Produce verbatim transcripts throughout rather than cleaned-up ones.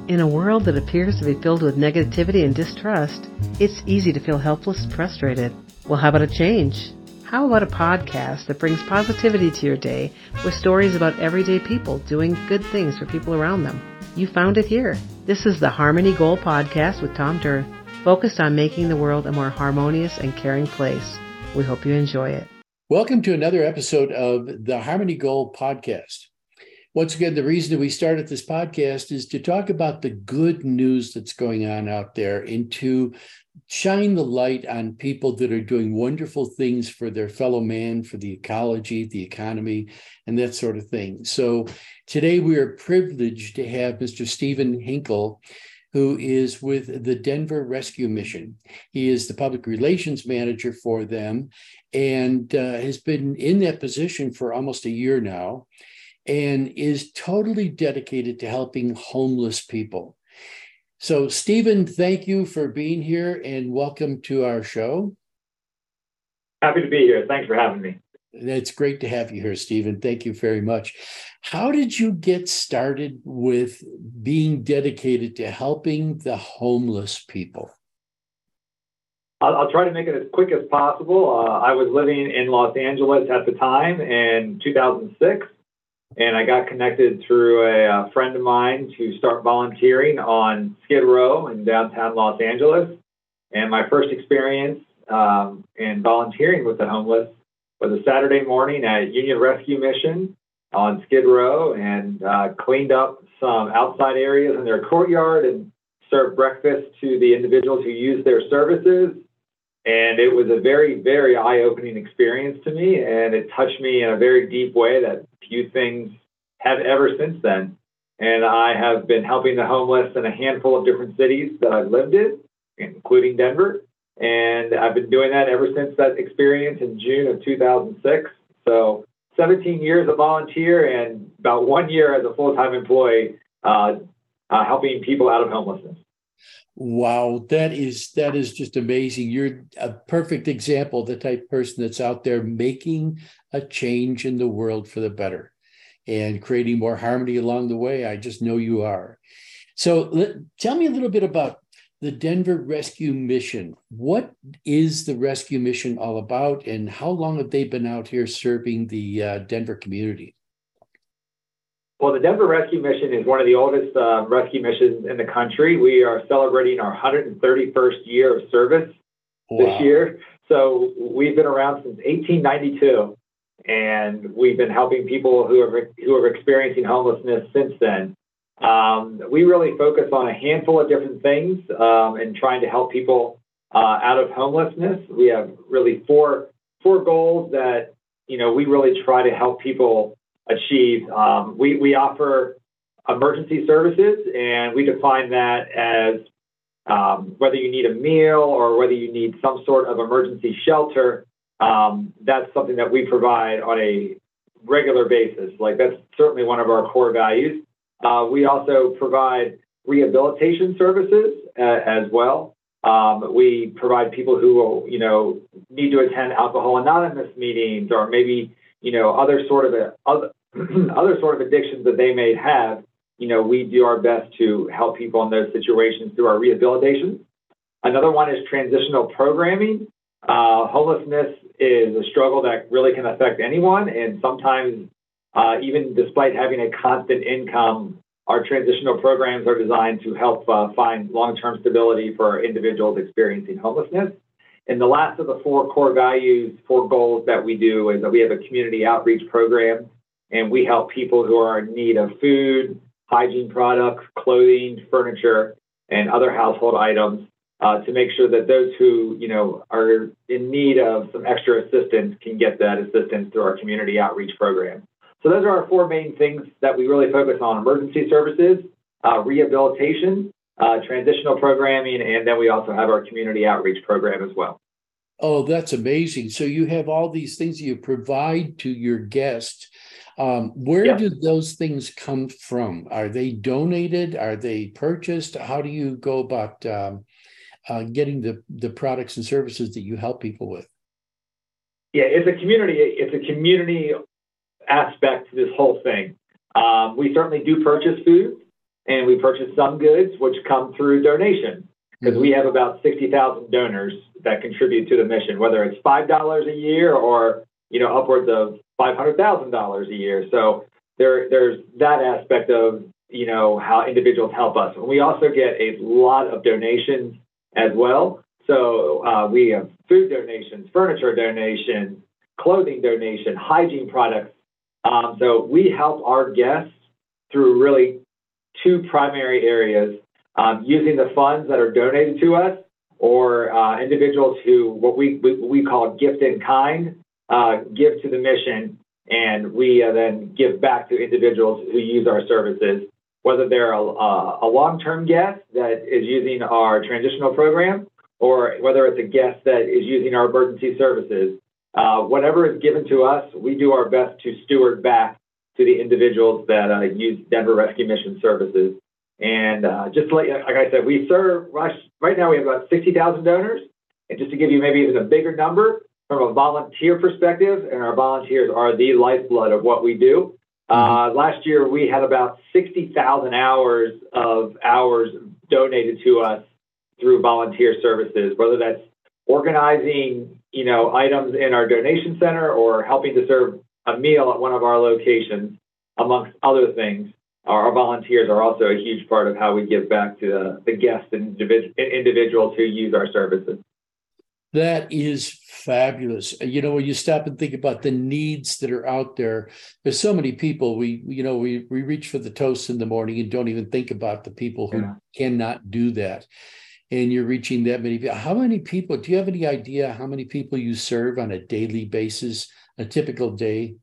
In a world that appears to be filled with negativity and distrust, it's easy to feel helpless and frustrated. Well, how about a change? How about a podcast that brings positivity to your day with stories about everyday people doing good things for people around them? You found it here. This is the Harmony Goal Podcast with Tom Durr, focused on making the world a more harmonious and caring place. We hope you enjoy it. Welcome to another episode of the Harmony Goal Podcast. Once again, the reason that we started this podcast is to talk about the good news that's going on out there and to shine the light on people that are doing wonderful things for their fellow man, for the ecology, the economy, and that sort of thing. So today we are privileged to have Mister Stephen Hinkle, who is with the Denver Rescue Mission. He is the public relations manager for them and uh, has been in that position for almost a year now, and is totally dedicated to helping homeless people. So, Stephen, thank you for being here and welcome to our show. Happy to be here. Thanks for having me. It's great to have you here, Stephen. Thank you very much. How did you get started with being dedicated to helping the homeless people? I'll, I'll try to make it as quick as possible. Uh, I was living in Los Angeles at the time in two thousand six. And I got connected through a, a friend of mine to start volunteering on Skid Row in downtown Los Angeles. And my first experience um, in volunteering with the homeless was a Saturday morning at Union Rescue Mission on Skid Row, and uh, cleaned up some outside areas in their courtyard and served breakfast to the individuals who used their services. And it was a very, very eye-opening experience to me, and it touched me in a very deep way that few things have ever since then. And I have been helping the homeless in a handful of different cities that I've lived in, including Denver. And I've been doing that ever since that experience in June of two thousand six. So seventeen years a volunteer and about one year as a full-time employee uh, uh, helping people out of homelessness. Wow, that is that is just amazing. You're a perfect example of the type of person that's out there making a change in the world for the better and creating more harmony along the way. I just know you are. So let, tell me a little bit about the Denver Rescue Mission. What is the Rescue Mission all about, and how long have they been out here serving the uh, Denver community? Well, the Denver Rescue Mission is one of the oldest uh, rescue missions in the country. We are celebrating our one hundred thirty-first year of service wow. this year. So we've been around since eighteen ninety-two, and we've been helping people who are who are experiencing homelessness since then. Um, we really focus on a handful of different things um, and trying to help people uh, out of homelessness. We have really four four goals that you know we really try to help people achieve. Um, we, we offer emergency services, and we define that as um, whether you need a meal or whether you need some sort of emergency shelter. Um, that's something that we provide on a regular basis. Like, that's certainly one of our core values. Uh, we also provide rehabilitation services uh, as well. Um, we provide people who will, you know, need to attend Alcohol Anonymous meetings, or maybe you know, other sort of a, other, other sort of addictions that they may have. You know, we do our best to help people in those situations through our rehabilitation. Another one is transitional programming. Uh, homelessness is a struggle that really can affect anyone, and sometimes, uh, even despite having a constant income, our transitional programs are designed to help uh, find long-term stability for individuals experiencing homelessness. And the last of the four core values, four goals that we do is that we have a community outreach program, and we help people who are in need of food, hygiene products, clothing, furniture, and other household items uh, to make sure that those who, you know, are in need of some extra assistance can get that assistance through our community outreach program. So those are our four main things that we really focus on: emergency services, uh, rehabilitation, Uh, transitional programming, and then we also have our community outreach program as well. Oh, that's amazing. So you have all these things you provide to your guests. Um, where yeah. do those things come from? Are they donated? Are they purchased? How do you go about um, uh, getting the, the products and services that you help people with? Yeah, it's a community. It's a community aspect to this whole thing. Um, we certainly do purchase food. and we purchase some goods which come through donation, because mm-hmm. we have about sixty thousand donors that contribute to the mission, whether it's five dollars a year or, you know, upwards of five hundred thousand dollars a year. So there, there's that aspect of, you know, how individuals help us. And we also get a lot of donations as well. So uh, we have food donations, furniture donations, clothing donation, hygiene products. Um, so we help our guests through really two primary areas, um, using the funds that are donated to us, or uh, individuals who, what we, we, we call gift in kind, uh, give to the mission, and we uh, then give back to individuals who use our services, whether they're a, a long-term guest that is using our transitional program, or whether it's a guest that is using our emergency services. Uh, whatever is given to us, we do our best to steward back to the individuals that uh, use Denver Rescue Mission services. And uh, just like, like I said, we serve, right now we have about sixty thousand donors. And just to give you maybe even a bigger number from a volunteer perspective, and our volunteers are the lifeblood of what we do. Uh, last year, we had about sixty thousand hours of hours donated to us through volunteer services, whether that's organizing, you know, items in our donation center or helping to serve a meal at one of our locations, amongst other things. Our, our volunteers are also a huge part of how we give back to the, the guests and individ- individuals who use our services. That is fabulous. You know, when you stop and think about the needs that are out there, there's so many people. We, you know, we we reach for the toast in the morning and don't even think about the people who yeah. cannot do that. And you're reaching that many people. How many people, do you have any idea how many people you serve on a daily basis, a typical day?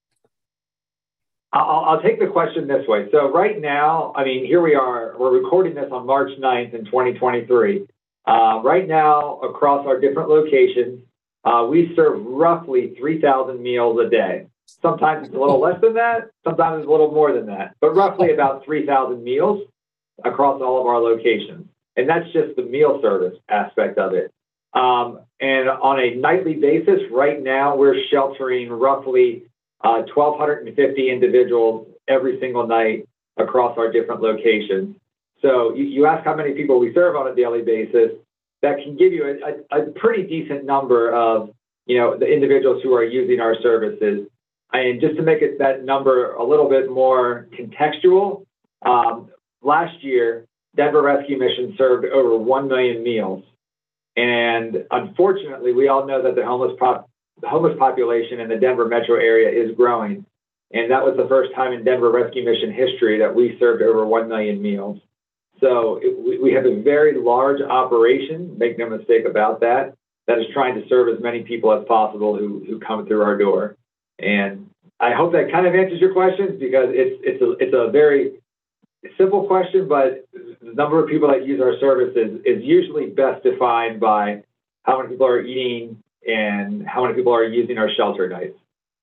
I'll, I'll take the question this way. So right now, I mean, here we are, we're recording this on March ninth in twenty twenty-three. Uh, right now, across our different locations, uh, we serve roughly three thousand meals a day. Sometimes it's a little less than that. Sometimes it's a little more than that. But roughly about three thousand meals across all of our locations. And that's just the meal service aspect of it. Um, and on a nightly basis, right now, we're sheltering roughly uh, twelve fifty individuals every single night across our different locations. So you, you ask how many people we serve on a daily basis, that can give you a, a, a pretty decent number of, you know, the individuals who are using our services. And just to make it that number a little bit more contextual, um, last year, Denver Rescue Mission served over one million meals. And unfortunately, we all know that the homeless, pop, the homeless population in the Denver metro area is growing. And that was the first time in Denver Rescue Mission history that we served over one million meals. So it, we, we have a very large operation, make no mistake about that, that is trying to serve as many people as possible who, who come through our door. And I hope that kind of answers your questions, because it's, it's, a, it's a very simple question, but the number of people that use our services is usually best defined by how many people are eating and how many people are using our shelter nights.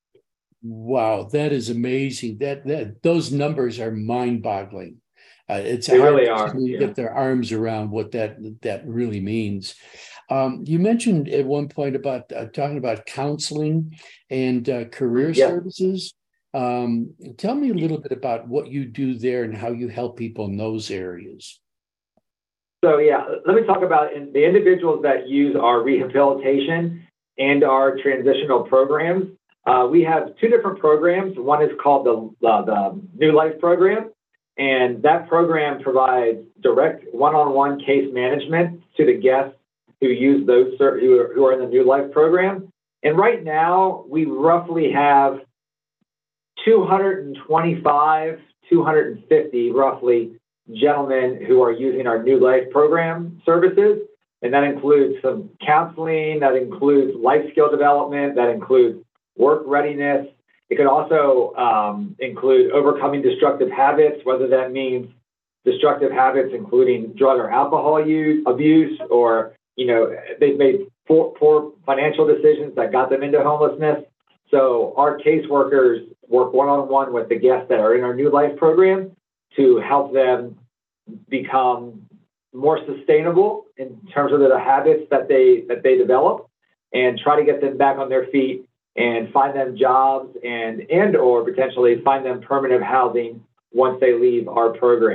Wow, that is amazing. That that those numbers are mind-boggling. Uh, it's they hard really to are. Yeah. get their arms around what that that really means. Um, you mentioned at one point about uh, talking about counseling and uh, career yeah. services. Um, tell me a little bit about what you do there and how you help people in those areas. So yeah, let me talk about in the individuals that use our rehabilitation and our transitional programs. Uh, we have two different programs. One is called the, uh, the New Life program, and that program provides direct one-on-one case management to the guests who use those who are, who are in the New Life program. And right now, we roughly have two hundred twenty-five, two hundred fifty roughly gentlemen who are using our New Life program services. And that includes some counseling, that includes life skill development, that includes work readiness. It could also um, include overcoming destructive habits, whether that means destructive habits, including drug or alcohol use, abuse, or, you know, they've made poor, poor financial decisions that got them into homelessness. So our caseworkers work one-on-one with the guests that are in our New Life program to help them become more sustainable in terms of the habits that they that they develop, and try to get them back on their feet and find them jobs and and or potentially find them permanent housing once they leave our program.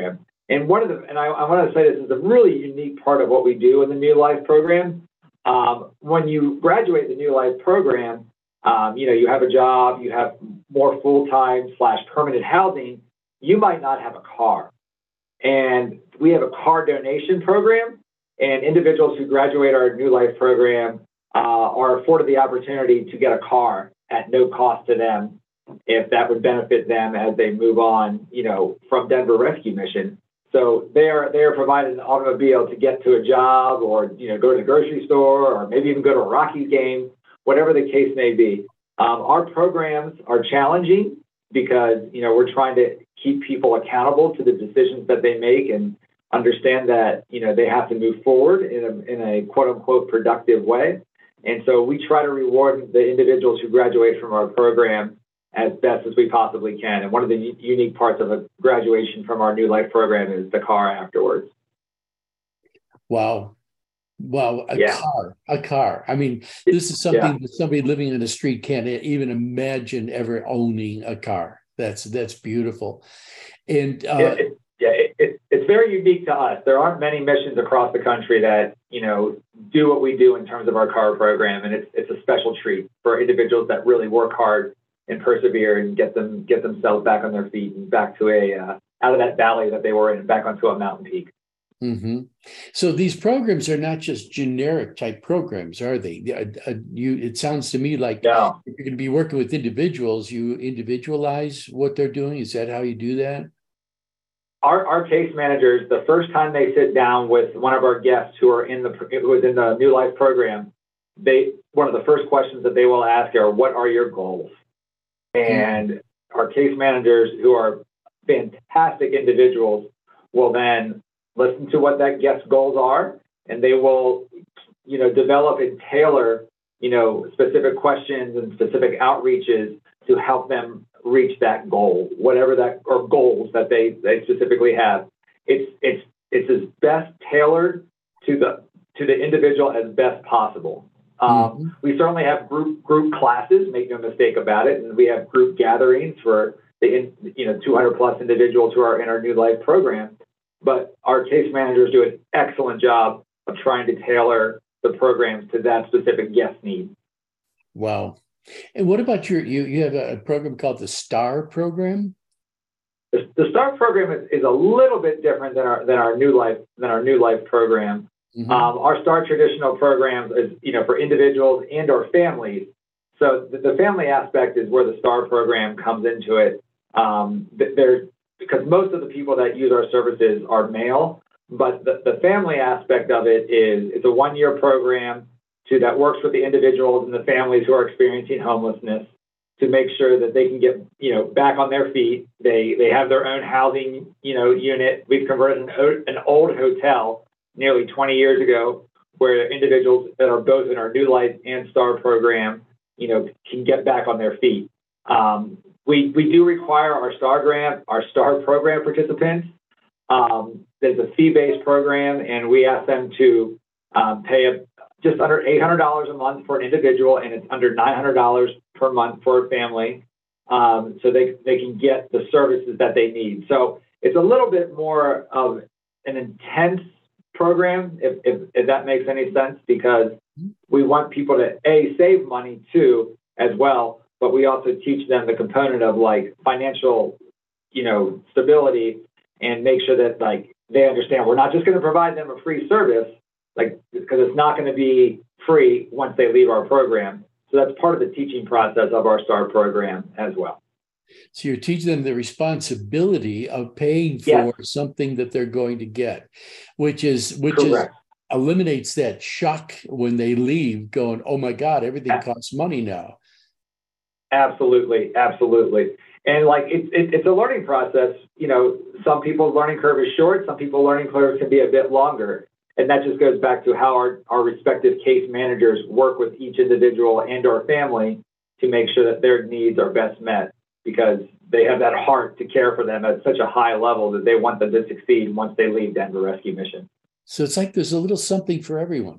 And one of the, and I, I want to say this is a really unique part of what we do in the New Life program. Um, when you graduate the New Life program, um, you know, you have a job, you have more full-time slash permanent housing, you might not have a car. And we have a car donation program, and individuals who graduate our New Life program uh, are afforded the opportunity to get a car at no cost to them, if that would benefit them as they move on, you know, from Denver Rescue Mission. So they are they are provided an automobile to get to a job, or you know, go to the grocery store, or maybe even go to a Rockies game, whatever the case may be. Um, our programs are challenging because you know we're trying to keep people accountable to the decisions that they make and understand that you know they have to move forward in a in a quote unquote productive way. And so we try to reward the individuals who graduate from our program as best as we possibly can. And one of the u- unique parts of a graduation from our New Life program is the car afterwards. Wow. Wow. A yeah. car, a car. I mean, this is something yeah. that somebody living in the street can't even imagine ever owning a car. That's, that's beautiful. And uh, it, it, yeah, it, it, it's very unique to us. There aren't many missions across the country that, you know, do what we do in terms of our car program. And it's, it's a special treat for individuals that really work hard and persevere and get them get themselves back on their feet and back to a uh, out of that valley that they were in and back onto a mountain peak. Mm-hmm. So these programs are not just generic type programs, are they? Uh, uh, you, it sounds to me like no. if you're going to be working with individuals, you individualize what they're doing. Is that how you do that? Our our case managers, the first time they sit down with one of our guests who are in the who is in the New Life program, they one of the first questions that they will ask are, "What are your goals?" And our case managers, who are fantastic individuals, will then listen to what that guest's goals are, and they will, you know, develop and tailor, you know, specific questions and specific outreaches to help them reach that goal, whatever that or goals that they they specifically have. It's it's it's as best tailored to the to the individual as best possible. Um, mm-hmm. We certainly have group group classes, make no mistake about it, and we have group gatherings for the you know two hundred plus individuals who are in our New Life program. But our case managers do an excellent job of trying to tailor the programs to that specific guest need. Wow! And what about your you? You have a program called the STAR program. The, the STAR program is, is a little bit different than our than our New Life than our New Life program. Mm-hmm. Um, our STAR traditional programs is, you know, for individuals and or families. So the, the family aspect is where the STAR program comes into it. Um, there's because most of the people that use our services are male, but the, the family aspect of it is it's a one-year program to that works with the individuals and the families who are experiencing homelessness to make sure that they can get, you know, back on their feet. They they have their own housing, you know, unit. We've converted an, an old hotel nearly twenty years ago, where individuals that are both in our New Life and STAR program, you know, can get back on their feet. Um, we we do require our STAR grant, our STAR program participants. Um, there's a fee-based program, and we ask them to um, pay a, just under eight hundred dollars a month for an individual, and it's under nine hundred dollars per month for a family, um, so they they can get the services that they need. So it's a little bit more of an intense program, if, if, if that makes any sense, because we want people to a save money too as well, but we also teach them the component of like financial, you know, stability, and make sure that like they understand we're not just going to provide them a free service, like because it's not going to be free once they leave our program. So that's part of the teaching process of our STAR program as well. So you're teaching them the responsibility of paying for yes. something that they're going to get, which is which Correct. is eliminates that shock when they leave, going, "Oh my God, everything costs money now." Absolutely, absolutely, and like it's it, it's a learning process. You know, some people's learning curve is short, some people's learning curve can be a bit longer, and that just goes back to how our our respective case managers work with each individual and or family to make sure that their needs are best met, because they have that heart to care for them at such a high level that they want them to succeed once they leave Denver Rescue Mission. So it's like there's a little something for everyone.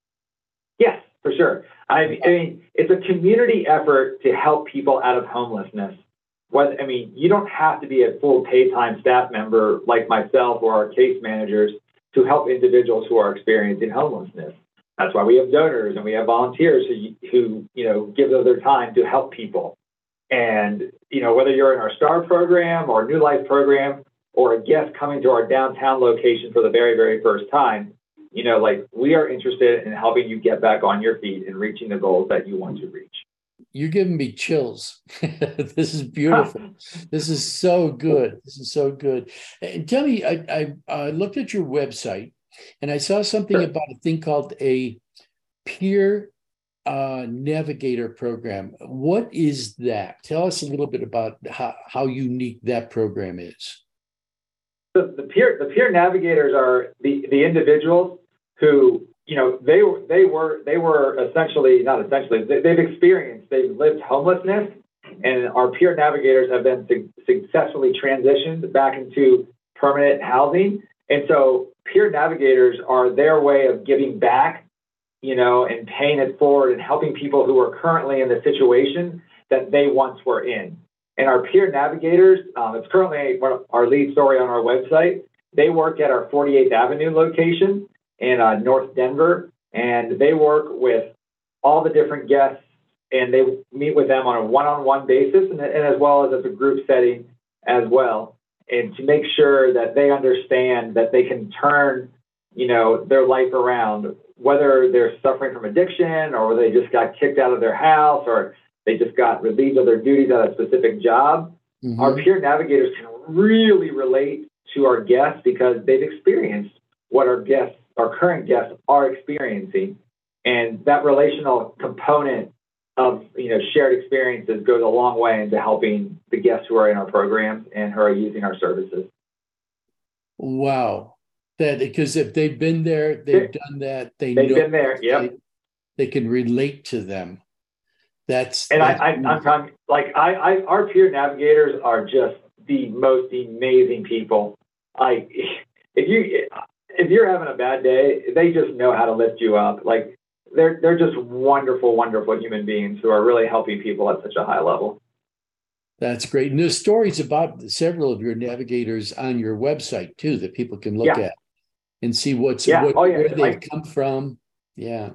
Yes, for sure. I, I mean, it's a community effort to help people out of homelessness. what, I mean, you don't have to be a full paid-time staff member like myself or our case managers to help individuals who are experiencing homelessness. That's why we have donors and we have volunteers who, who you know, give of their time to help people. And, you know, whether you're in our STAR program or New Life program or a guest coming to our downtown location for the very, very first time, you know, like we are interested in helping you get back on your feet and reaching the goals that you want to reach. You're giving me chills. This is beautiful. This is so good. This is so good. And tell me, I, I, I looked at your website and I saw something Sure. about a thing called a peer uh, navigator program. What is that? Tell us a little bit about how, how unique that program is. The, the peer the peer navigators are the, the individuals who, you know, they were they were they were essentially not essentially they, they've experienced they've lived homelessness, and our peer navigators have been su- successfully transitioned back into permanent housing. And so peer navigators are their way of giving back, you know, and paying it forward and helping people who are currently in the situation that they once were in. And our peer navigators, um, it's currently our lead story on our website. They work at our forty-eighth Avenue location in uh, North Denver, and they work with all the different guests, and they meet with them on a one-on-one basis, and, and as well as as a group setting as well, and to make sure that they understand that they can turn, you know, their life around, whether they're suffering from addiction or whether they just got kicked out of their house or they just got relieved of their duties at a specific job. Mm-hmm. Our peer navigators can really relate to our guests because they've experienced what our guests, our current guests are experiencing. And that relational component of, you know, shared experiences goes a long way into helping the guests who are in our programs and who are using our services. Wow. That because if they've been there, they've done that, they they've know been there, yep. They, they can relate to them. That's and that's I, I I'm talking like I, I our peer navigators are just the most amazing people. Like if you if you're having a bad day, they just know how to lift you up. Like they're they're just wonderful, wonderful human beings who are really helping people at such a high level. That's great. And there's stories about several of your navigators on your website too that people can look yeah. at and see what's yeah. what, oh, yeah. where they've like, come from. Yeah.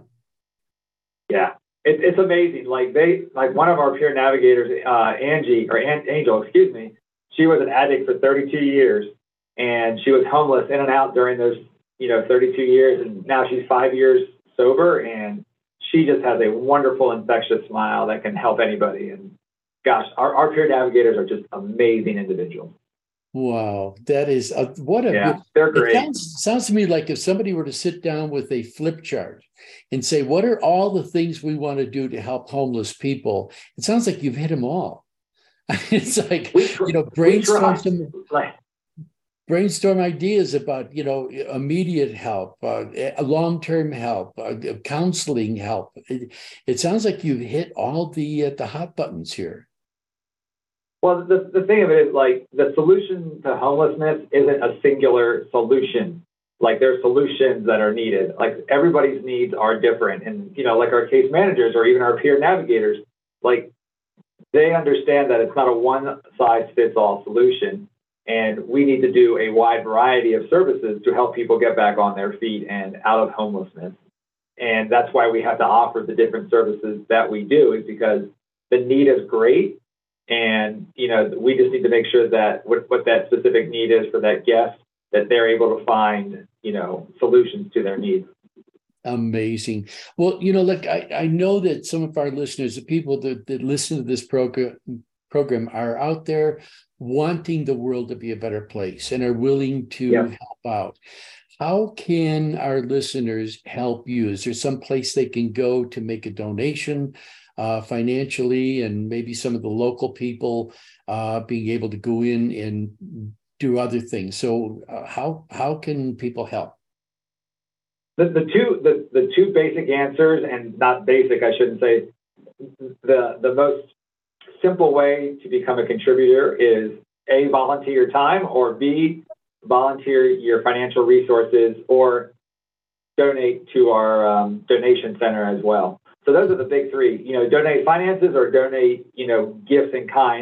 Yeah. It, it's amazing. Like they, like one of our peer navigators, uh, Angie or An- Angel, excuse me, she was an addict for thirty-two years, and she was homeless in and out during those, you know, thirty-two years, and now she's five years sober, and she just has a wonderful, infectious smile that can help anybody. And gosh, our, our peer navigators are just amazing individuals. Wow, that is a, what a yeah, good, they're great. It sounds, sounds to me like if somebody were to sit down with a flip chart and say, what are all the things we want to do to help homeless people? It sounds like you've hit them all. It's like, tr- you know, brainstorm some, like, brainstorm ideas about, you know, immediate help, uh, long-term help, uh, counseling help. It, it sounds like you've hit all the uh, the hot buttons here. Well, the, the thing of it is, like, the solution to homelessness isn't a singular solution. Like, there are solutions that are needed. Like, everybody's needs are different. And, you know, like our case managers or even our peer navigators, like, they understand that it's not a one-size-fits-all solution. And we need to do a wide variety of services to help people get back on their feet and out of homelessness. And that's why we have to offer the different services that we do, is because the need is great. And, you know, we just need to make sure that what, what that specific need is for that guest, that they're able to find, you know, solutions to their needs. Amazing. Well, you know, look, I, I know that some of our listeners, the people that, that listen to this program, program are out there wanting the world to be a better place and are willing to yeah. help out. How can our listeners help you? Is there some place they can go to make a donation? Uh, financially, and maybe some of the local people uh, being able to go in and do other things. So, uh, how how can people help? The the two the, the two basic answers, and not basic, I shouldn't say. The the most simple way to become a contributor is A, volunteer your time, or B, volunteer your financial resources, or donate to our um, donation center as well. So those are the big three, you know, donate finances or donate, you know, gifts in kind.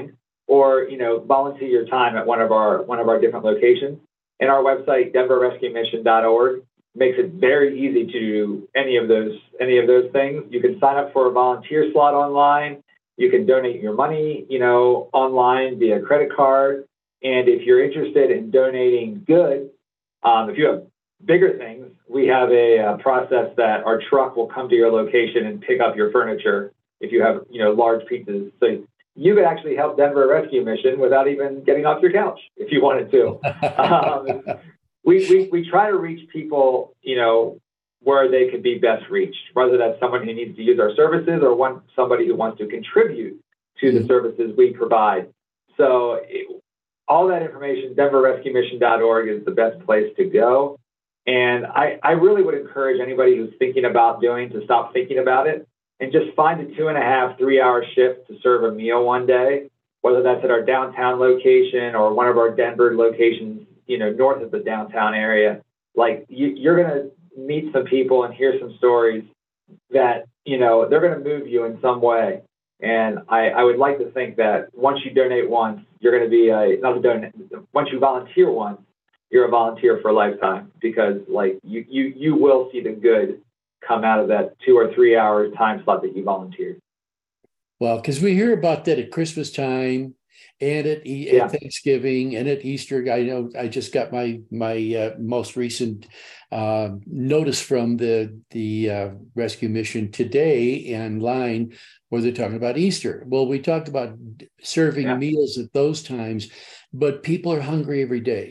or, you know, volunteer your time at one of our one of our different locations. And our website, denver rescue mission dot org, makes it very easy to do any of those any of those things. You can sign up for a volunteer slot online. You can donate your money, you know, online via credit card. And if you're interested in donating good, um, if you have bigger things, we have a, a process that our truck will come to your location and pick up your furniture if you have, you know, large pieces. So you could actually help Denver Rescue Mission without even getting off your couch if you wanted to. um, we, we, we try to reach people, you know, where they could be best reached, whether that's someone who needs to use our services or one somebody who wants to contribute to the services we provide. So it, all that information, denver rescue mission dot org is the best place to go. And I, I really would encourage anybody who's thinking about doing to stop thinking about it and just find a two and a half, three hour shift to serve a meal one day, whether that's at our downtown location or one of our Denver locations, you know, north of the downtown area. Like you, you're going to meet some people and hear some stories that, you know, they're going to move you in some way. And I, I would like to think that once you donate once, you're going to be a, not a donate, once you volunteer once, you're a volunteer for a lifetime, because like you, you, you will see the good come out of that two or three hour time slot that you volunteered. Well, because we hear about that at Christmas time and at, e- yeah. at Thanksgiving and at Easter. I know I just got my my uh, most recent uh, notice from the the uh, rescue mission today online where they're talking about Easter. Well, we talked about serving yeah. meals at those times, but people are hungry every day.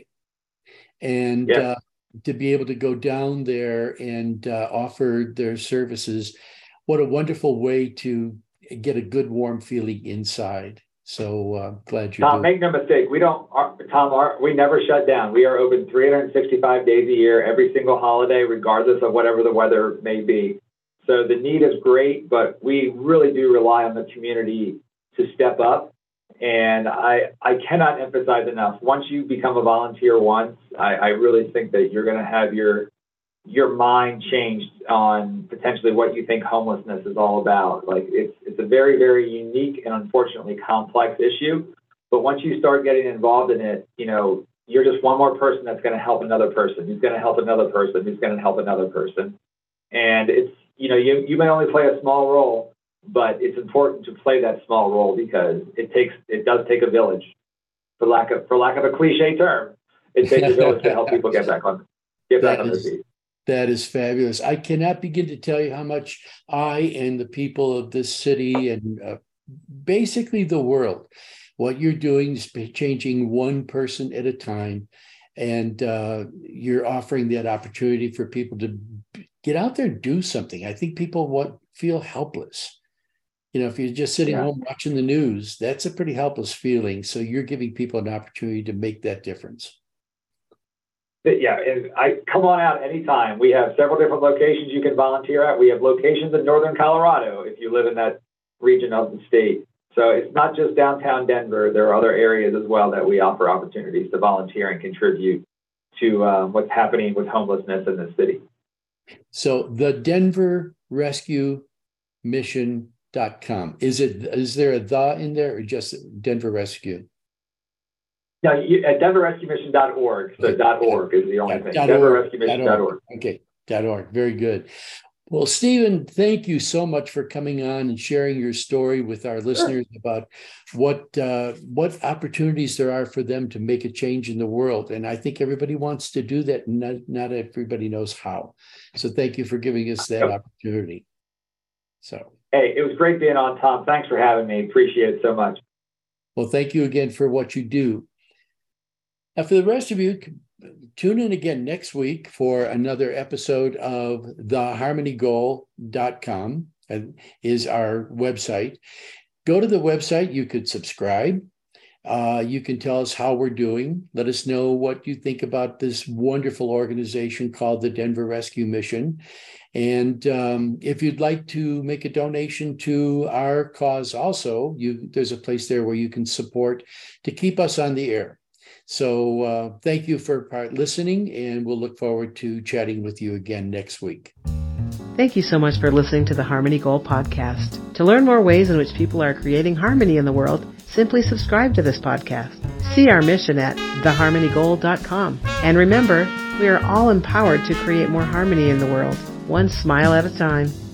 And yeah. uh, to be able to go down there and uh, offer their services, what a wonderful way to get a good, warm feeling inside. So uh, glad you. Tom, make no mistake. We don't, our, Tom. Our, we never shut down. We are open three hundred sixty-five days a year, every single holiday, regardless of whatever the weather may be. So the need is great, but we really do rely on the community to step up. And I, I cannot emphasize enough. Once you become a volunteer once, I, I really think that you're going to have your your mind changed on potentially what you think homelessness is all about. Like it's it's a very, very unique and unfortunately complex issue. But once you start getting involved in it, you know, you're just one more person that's going to help another person, who's going to help another person, who's going to help another person. And it's, you know, you, you may only play a small role, but it's important to play that small role because it takes, it does take a village, for lack of, for lack of a cliche term. It takes a village to help people get back on, get back on their feet. That is fabulous. I cannot begin to tell you how much I and the people of this city and uh, basically the world, what you're doing is changing one person at a time. And uh, you're offering that opportunity for people to get out there and do something. I think people want, feel helpless. You know, if you're just sitting yeah. home watching the news, that's a pretty helpless feeling. So you're giving people an opportunity to make that difference. Yeah, and I come on out anytime. We have several different locations you can volunteer at. We have locations in northern Colorado if you live in that region of the state. So it's not just downtown Denver. There are other areas as well that we offer opportunities to volunteer and contribute to um, what's happening with homelessness in the city. So the denver rescue mission dot com. Is it is there a the in there or just Denver Rescue? No, you, at denver rescue mission dot org. So dot .org is the only yeah, thing. denver rescue mission dot org. Okay, .org. Very good. Well, Stephen, thank you so much for coming on and sharing your story with our listeners sure. about what uh, what opportunities there are for them to make a change in the world. And I think everybody wants to do that, and not, not everybody knows how. So thank you for giving us that yep. opportunity. So, hey, it was great being on, Tom. Thanks for having me. Appreciate it so much. Well, thank you again for what you do. Now, for the rest of you, tune in again next week for another episode of the harmony goal dot com is our website. Go to the website. You could subscribe. Uh, you can tell us how we're doing. Let us know what you think about this wonderful organization called the Denver Rescue Mission. And um, if you'd like to make a donation to our cause also, you, there's a place there where you can support to keep us on the air. So uh, thank you for part listening, and we'll look forward to chatting with you again next week. Thank you so much for listening to the Harmony Goal podcast. To learn more ways in which people are creating harmony in the world, simply subscribe to this podcast. See our mission at the harmony goal dot com. And remember, we are all empowered to create more harmony in the world, one smile at a time.